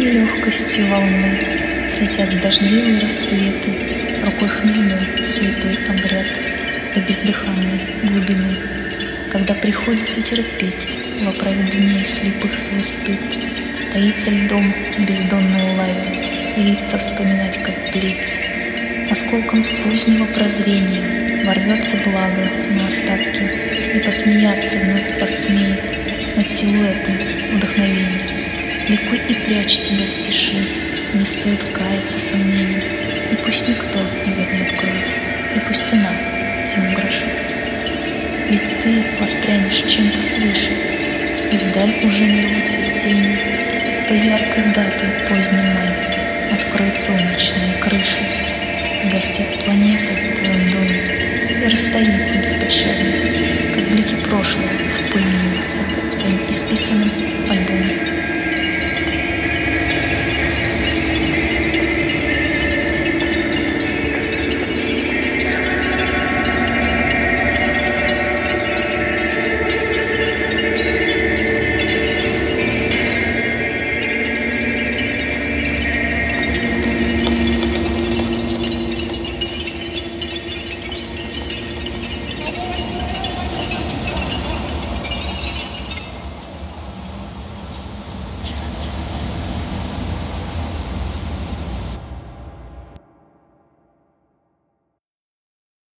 Нелегкостью волны светят дождливые рассветы, рукой хмельной святой обряд до бездыханной глубины, когда приходится терпеть в оправе дней слепых свой стыд, таиться льдом в бездонной лаве и лица вспоминать, как плеть. Осколком позднего прозрения ворвется благо на остатки, и посмеяться вновь посмеет над силуэтом вдохновения. Ликуй и прячь себя в тиши, не стоит каяться сомнений, и пусть никто дверь не откроет, и пусть цена всему грошу. Ведь ты воспрянешь чем-то свыше, и вдаль уже не рвутся тени, то яркой датой поздний май откроет солнечные крыши. Гостят планеты в твоем доме и расстаются беспощадно, как блики прошлого впыльнуются в твоем исписанном альбоме.